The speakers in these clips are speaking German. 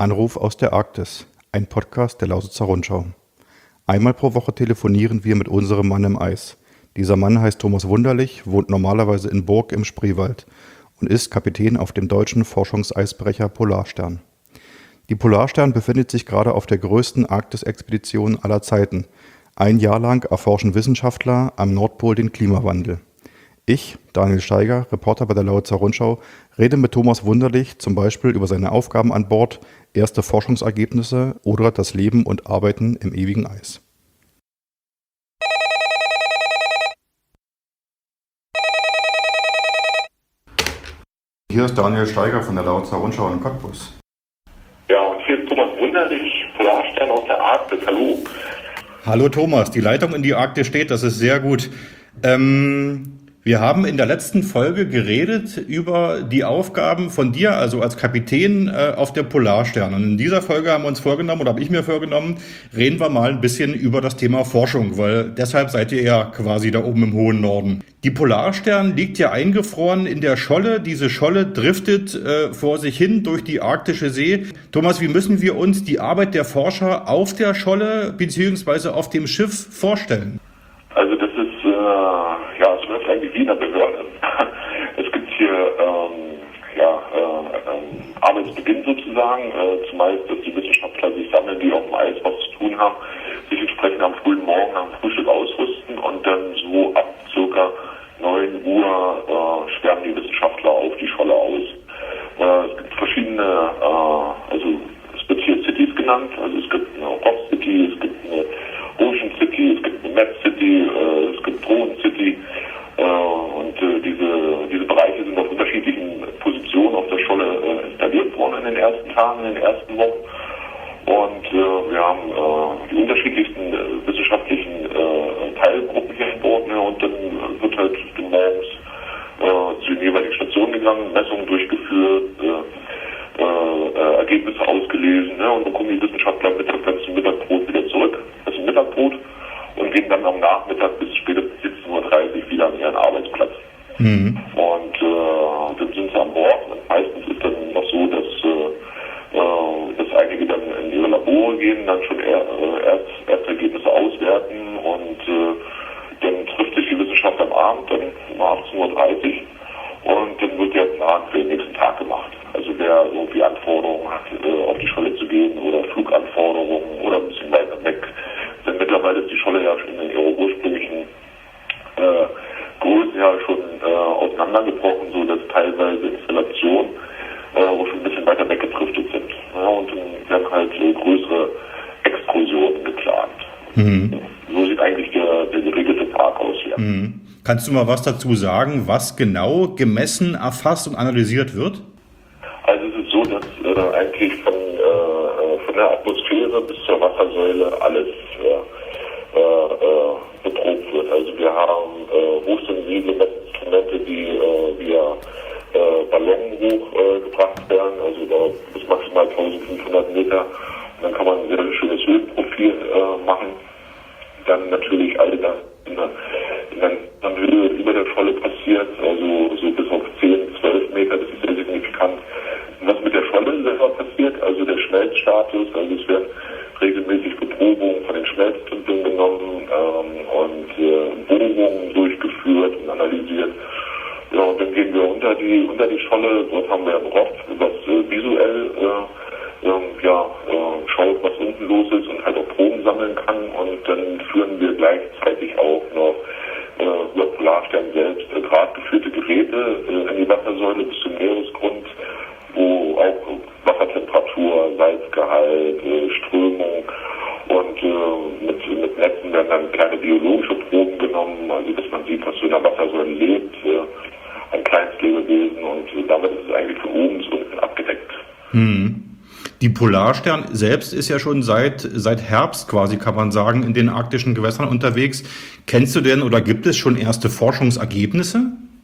Anruf aus der Arktis, ein Podcast der Lausitzer Rundschau. Einmal pro Woche telefonieren wir mit unserem Mann im Eis. Dieser Mann heißt Thomas Wunderlich, wohnt normalerweise in Burg im Spreewald und ist Kapitän auf dem deutschen Forschungseisbrecher Polarstern. Die Polarstern befindet sich gerade auf der größten Arktis-Expedition aller Zeiten. Ein Jahr lang erforschen Wissenschaftler am Nordpol den Klimawandel. Ich, Daniel Steiger, Reporter bei der Lausitzer Rundschau, rede mit Thomas Wunderlich zum Beispiel über seine Aufgaben an Bord, erste Forschungsergebnisse oder das Leben und Arbeiten im ewigen Eis. Hier ist Daniel Steiger von der Lausitzer Rundschau in Cottbus. Ja, und hier ist Thomas Wunderlich, Polarstern aus der Arktis. Hallo. Hallo Thomas, die Leitung in die Arktis steht, das ist sehr gut. Wir haben in der letzten Folge geredet über die Aufgaben von dir, also als Kapitän auf der Polarstern. Und in dieser Folge haben wir uns vorgenommen, oder habe ich mir vorgenommen, reden wir mal ein bisschen über das Thema Forschung, weil deshalb seid ihr ja quasi da oben im hohen Norden. Die Polarstern liegt ja eingefroren in der Scholle. Diese Scholle driftet vor sich hin durch die arktische See. Thomas, wie müssen wir uns die Arbeit der Forscher auf der Scholle bzw. auf dem Schiff vorstellen? Also das ist, es läuft eigentlich wie in der Behörde. Es gibt hier Arbeitsbeginn sozusagen, zumeist, dass die Wissenschaftler sich sammeln, die auf dem Eis was zu tun haben, sich entsprechend am frühen Morgen nach dem Frühstück ausrüsten und dann so ab ca. 9 Uhr schwärmen die Wissenschaftler auf die Scholle aus. Es gibt verschiedene, es wird hier Cities genannt, also es gibt eine Rock City, es gibt eine Ocean City, es gibt eine Map City, es gibt Drohnen City und diese Bereiche sind auf unterschiedlichen Positionen auf der Scholle installiert worden in den ersten Tagen, in den ersten Wochen und wir haben die unterschiedlichsten wissenschaftlichen Teilgruppen hier an Bord, und dann wird halt morgens zu den jeweiligen Stationen gegangen, Messungen durchgeführt, Ergebnisse ausgelesen, und dann kommen die Wissenschaftler mittags dann zum Mittagbrot wieder zurück, also Mittagbrot, und gehen dann am Nachmittag bis spätestens 17:30 Uhr wieder an ihren Arbeitsplatz. Mhm. Und dann sind sie an Bord und meistens ist dann noch so, dass einige dann in ihre Labore gehen, dann schon Erstergebnisse auswerten und dann trifft sich die Wissenschaft am Abend, dann um 18:30 Uhr und dann wird der Plan für den nächsten Tag gemacht. Also wer irgendwie Anforderungen hat, auf die Scholle zu gehen oder Fluganforderungen oder ein bisschen weiter weg. Denn mittlerweile ist die Scholle ja schon in ihrer ursprünglichen Größe ja schon auseinandergebrochen, so dass teilweise Installationen auch schon ein bisschen weiter weggedriftet sind. Ja, und dann werden halt größere Exkursionen geplant. Mhm. So sieht eigentlich der geregelte Tag aus hier. Mhm. Kannst du mal was dazu sagen, was genau gemessen, erfasst und analysiert wird? Also es ist so, dass eigentlich von der Atmosphäre bis zur Wassersäule alles beprobt wird. Also wir haben hochsensible Messinstrumente, die via Ballon hochgebracht werden, also da bis maximal 1500 Meter. Und dann kann man ein sehr schönes Höhenprofil machen. Dann natürlich all das in der Höhe über der Scholle passiert, also so bis auf 10, 12 Meter, das ist sehr signifikant. Und was mit der Scholle selber passiert, also der Schmelzstatus, also es werden regelmäßig Beprobungen von den Schmelztümpeln genommen und Bohrungen durchgeführt und analysiert. Ja, und dann gehen wir unter die Scholle, dort haben wir ein Rock, was visuell schaut, was unten los ist und halt auch Proben sammeln kann, und dann führen wir gleichzeitig auch noch über Polarstern selbst gradgeführte Geräte in die Wassersäule bis zum Meeresgrund, wo auch Wassertemperatur, Salzgehalt, Strömung und mit Netzen werden dann kleine biologische Proben genommen, also dass man sieht, was so in der Wassersäule lebt, ein Kleinstlebewesen, und damit ist es eigentlich von oben bis unten abgedeckt. Mhm. Die Polarstern selbst ist ja schon seit Herbst quasi, kann man sagen, in den arktischen Gewässern unterwegs. Kennst du denn oder gibt es schon erste Forschungsergebnisse?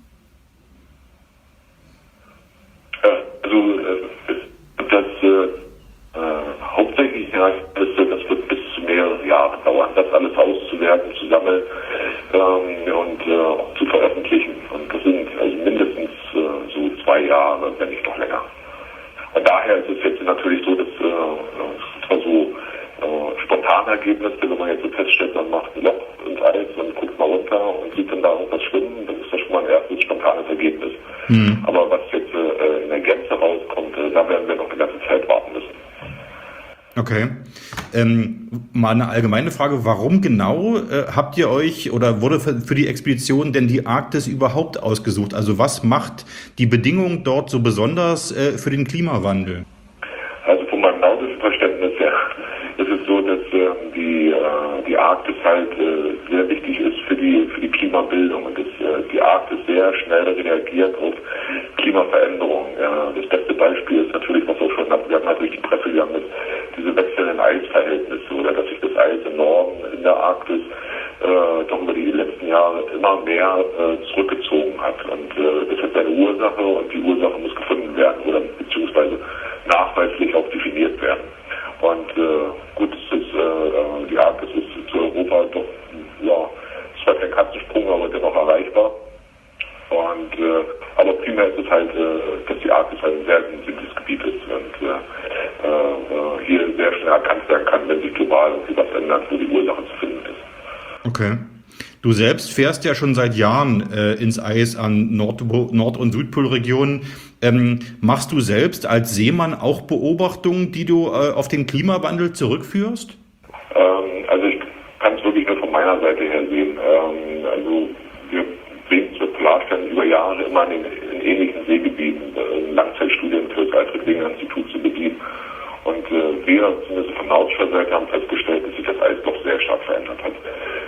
Hauptsächlich, das wird bis zu mehrere Jahre dauern, das alles auszuwerten, zu sammeln und auch zu veröffentlichen. Und das sind also mindestens so 2 Jahre, wenn nicht noch länger. Und daher ist es jetzt natürlich so, dass zwar so spontane Ergebnisse, wenn man jetzt so feststellt, man macht ein Loch ins Eis und guckt mal runter und sieht dann da irgendwas schwimmen, dann ist das schon mal ein erstes spontanes Ergebnis. Aber was jetzt in der Gänze rauskommt, da werden wir noch eine ganze Zeit warten müssen. Okay. Mal eine allgemeine Frage, warum genau habt ihr euch oder wurde für die Expedition denn die Arktis überhaupt ausgesucht? Also was macht die Bedingungen dort so besonders für den Klimawandel? Also von meinem nautischen Verständnis her ist es so, dass die Arktis halt sehr wichtig ist für die Klimabildung und dass die Arktis sehr schnell reagiert auf Klimaveränderungen. Ja. Das beste Beispiel ist natürlich, was auch schon abgegangen durch die Presse gegangen ist, diese wechselnden Eisverhältnisse oder dass sich das Eis im Norden in der Arktis doch über die letzten Jahre immer mehr zurückgezogen hat. Und das hat seine Ursache und die Ursache muss gefunden werden oder beziehungsweise nachweislich auch definiert werden. Und gut, die Arktis ist zu Europa doch, ja, zwar kein Katzensprung, aber dennoch erreichbar. Und aber primär ist es halt, dass die Arktis halt ein sehr sensibles Gebiet ist und hier sehr schnell erkannt werden kann, wenn sich global irgendwie was ändert, wo die Ursache zu finden ist. Okay. Du selbst fährst ja schon seit Jahren ins Eis an Nord- und Südpolregionen. Machst du selbst als Seemann auch Beobachtungen, die du auf den Klimawandel zurückführst? Also ich kann es wirklich nur von meiner Seite her sehen. Also wir sehen zur Polarstern über Jahre immer in ähnlichen Seegebieten Langzeitstudien für das Alfred-Wegener-Institut zu bedienen. Und wir, zumindest von nautischer Seite, haben festgestellt, dass sich das Eis doch sehr stark verändert hat.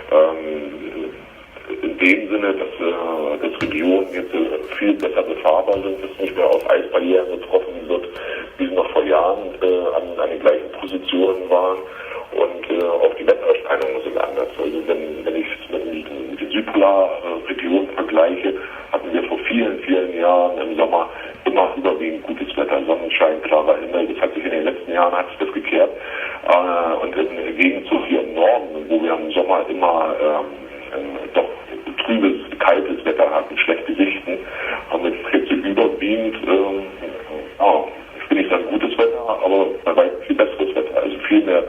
In dem Sinne, dass Regionen jetzt viel besser befahrbar sind, dass nicht mehr auf Eisbarrieren getroffen wird, wie sie noch vor Jahren an den gleichen Positionen waren. Und auch die Wettererscheinungen sind anders. Also wenn ich es mit den Südpolarregionen vergleiche, hatten wir vor vielen, vielen Jahren im Sommer immer überwiegend gutes Wetter, Sonnenschein, klarer Himmel. Das hat sich in den letzten Jahren gekehrt. Und im Gegenzug hier im Norden, wo wir im Sommer immer doch trübes, kaltes Wetter hatten, schlechte Sichten, haben wir jetzt überwiegend, ich will nicht sagen gutes Wetter, aber bei weitem viel besseres Wetter. Also viel mehr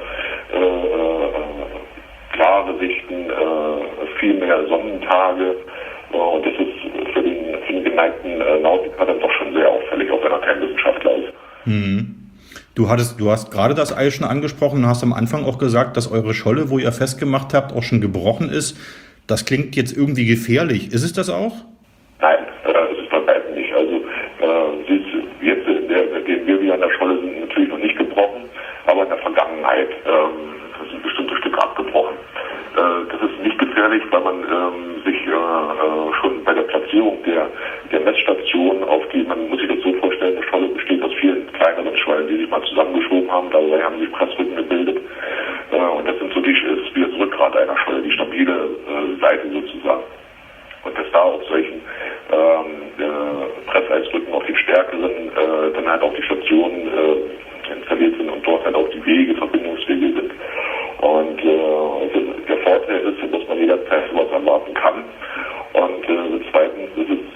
klare Sichten, viel mehr Sonnentage. Und das ist für den geneigten Nautiker dann doch schon sehr auffällig, auch wenn er kein Wissenschaftler ist. Mhm. Du hast gerade das Eis schon angesprochen und hast am Anfang auch gesagt, dass eure Scholle, wo ihr festgemacht habt, auch schon gebrochen ist. Das klingt jetzt irgendwie gefährlich. Ist es das auch? Nein, es ist bei weitem nicht. Also sie ist jetzt, indem wir wieder an der Scholle sind, natürlich noch nicht gebrochen, aber in der Vergangenheit sind bestimmte Stücke abgebrochen. Das ist nicht gefährlich, weil man sich schon bei der Platzierung der Messstation man muss sich das so vorstellen, eine Scholle besteht aus vielen kleineren Schollen, die sich mal zusammengeschoben haben, dabei haben sich Pressrücken gebildet. Und das sind ist wie das Rückgrat einer Scholle, die stabile Seite sozusagen. Und dass da auf solchen Presseisrücken auf die stärkeren dann halt auch die Stationen installiert sind und dort halt auch die Wege, Verbindungswege sind. Und der Vorteil ist, dass man jederzeit sowas erwarten kann. Und zweitens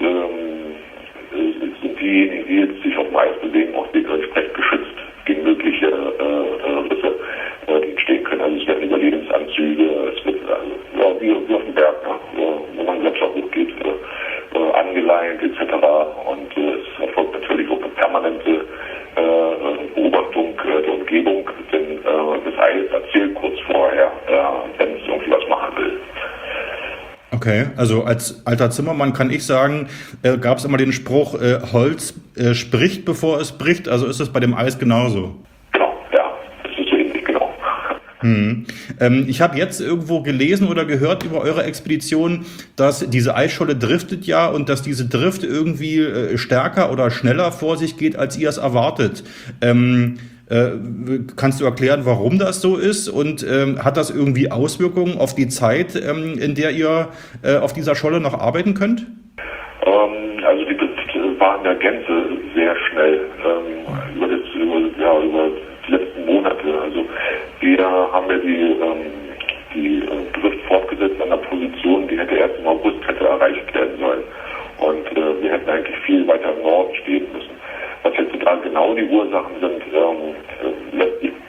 sind diejenigen, die jetzt sich auf dem Eis bewegen, auch entsprechend geschützt gegen mögliche Risse, die entstehen können. Also es werden Überlebensanzüge, es wird wie auf dem Berg, wo man selbst auch hochgeht, angeleint etc. Und es erfolgt natürlich auch eine permanente Beobachtung der Umgebung, denn das Eis erzählt kurz vorher, wenn es irgendwie was machen will. Okay, also als alter Zimmermann kann ich sagen, gab es immer den Spruch, Holz spricht, bevor es bricht, also ist es bei dem Eis genauso? Genau, ja, das ist so ähnlich, genau. Ich habe jetzt irgendwo gelesen oder gehört über eure Expedition, dass diese Eisscholle driftet ja und dass diese Drift irgendwie stärker oder schneller vor sich geht, als ihr es erwartet. Kannst du erklären, warum das so ist und hat das irgendwie Auswirkungen auf die Zeit, in der ihr auf dieser Scholle noch arbeiten könnt? Also die Drift war in der Gänze sehr schnell über die letzten Monate. Also wir haben ja die Drift fortgesetzt an der Position, die hätte erst im August erreicht werden sollen. Und wir hätten eigentlich viel weiter im Norden stehen müssen. Was jetzt total genau die Ursachen sind, lässt sich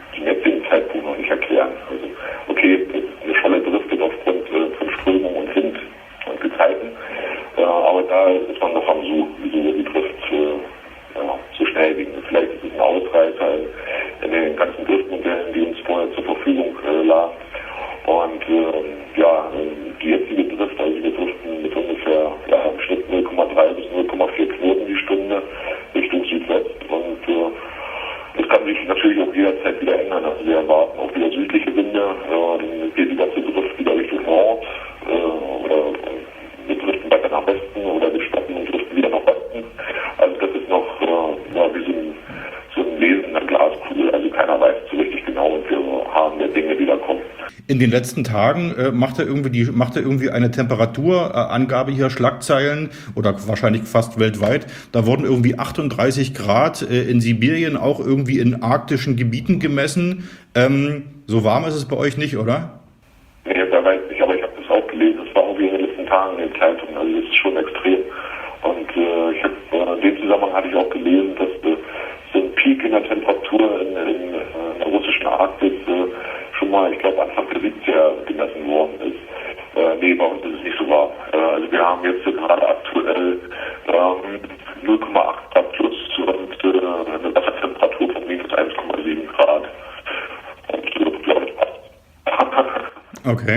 da ist man noch am Suchen, wie so die Drift so schnell ging. Vielleicht ist es ein Ausreißer in den ganzen Driftmodellen, die uns vorher zur Verfügung lagen. Und die jetzige Drift, also wir driften mit ungefähr im Schnitt 0,3 bis 0,4 Knoten die Stunde Richtung Südwest. Und das kann sich natürlich auch jederzeit wieder ändern. Also wir erwarten auch wieder südliche Winde, dann geht die ganze Drift wieder Richtung Nord oder wir driften weiter nach Westen oder wir stoppen und driften wieder nach Osten. Also das ist noch wie so ein Wesen in der Glaskugel. Also keiner weiß so richtig genau und wir haben der Dinge, die da kommen. In den letzten Tagen macht er irgendwie eine Temperaturangabe hier, Schlagzeilen oder wahrscheinlich fast weltweit. Da wurden irgendwie 38 Grad in Sibirien, auch irgendwie in arktischen Gebieten gemessen. So warm ist es bei euch nicht, oder? Nee, da weiß ich, aber ich habe das auch gelesen. Das war irgendwie in den letzten Tagen in den Zeitungen. Also das ist schon extrem. Und in dem Zusammenhang hatte ich auch gelesen, dass so ein Peak in der Temperatur in der russischen Arktis schon mal, ich glaube, Anfang der 70er gemessen worden ist. Nee, bei uns ist es nicht so warm. Also wir haben jetzt gerade aktuell 0,8 Grad plus und eine Wassertemperatur von minus 1,7 Grad. Und glaube ich passt. Okay.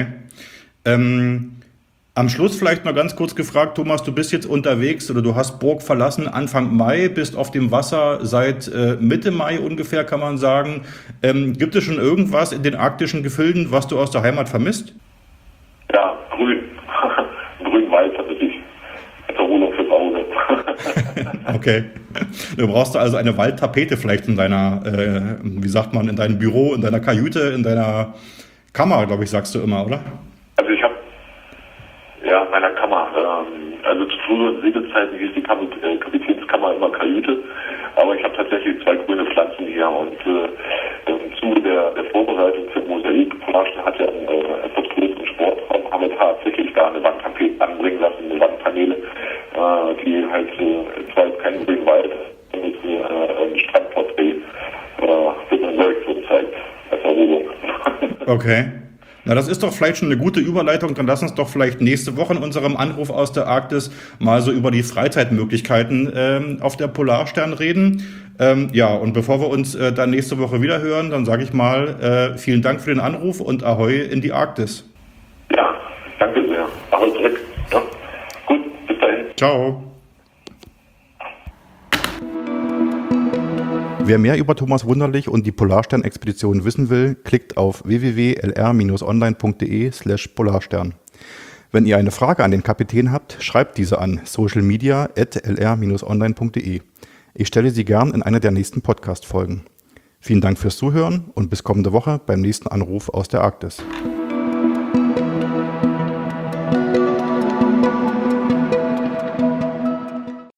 Am Schluss vielleicht noch ganz kurz gefragt, Thomas, du bist jetzt unterwegs oder du hast Burg verlassen Anfang Mai, bist auf dem Wasser seit Mitte Mai ungefähr, kann man sagen. Gibt es schon irgendwas in den arktischen Gefilden, was du aus der Heimat vermisst? Ja, grün. Grün-weiß vermisse ich. Erholung fürs Auge. Okay. Du brauchst also eine Waldtapete vielleicht in deiner, in deinem Büro, in deiner Kajüte, in deiner Kammer, glaube ich, sagst du immer, oder? Also ich habe in meiner Kammer. Also zu früheren Segelzeiten hieß die Kapitänskammer immer Kajüte, aber ich habe tatsächlich 2 grüne Pflanzen hier und im Zuge der Vorbereitung für Mosaik Polarstern hat ja einen etwas größeren Sportraum, haben wir tatsächlich da eine Wandtapete anbringen lassen, eine Wandpaneele, die halt zwar jetzt kein Grünwald, sondern ein Strandporträt mit einem Leuchtturm zeigt als Erholung. Okay. Na, das ist doch vielleicht schon eine gute Überleitung. Dann lass uns doch vielleicht nächste Woche in unserem Anruf aus der Arktis mal so über die Freizeitmöglichkeiten auf der Polarstern reden. Und bevor wir uns dann nächste Woche wieder hören, dann sage ich mal vielen Dank für den Anruf und Ahoi in die Arktis. Ja, danke sehr. Ahoi zurück. Ja. Gut, bis dahin. Ciao. Wer mehr über Thomas Wunderlich und die Polarstern-Expedition wissen will, klickt auf www.lr-online.de/Polarstern. Wenn ihr eine Frage an den Kapitän habt, schreibt diese an socialmedia@lr-online.de. Ich stelle sie gern in einer der nächsten Podcast-Folgen. Vielen Dank fürs Zuhören und bis kommende Woche beim nächsten Anruf aus der Arktis.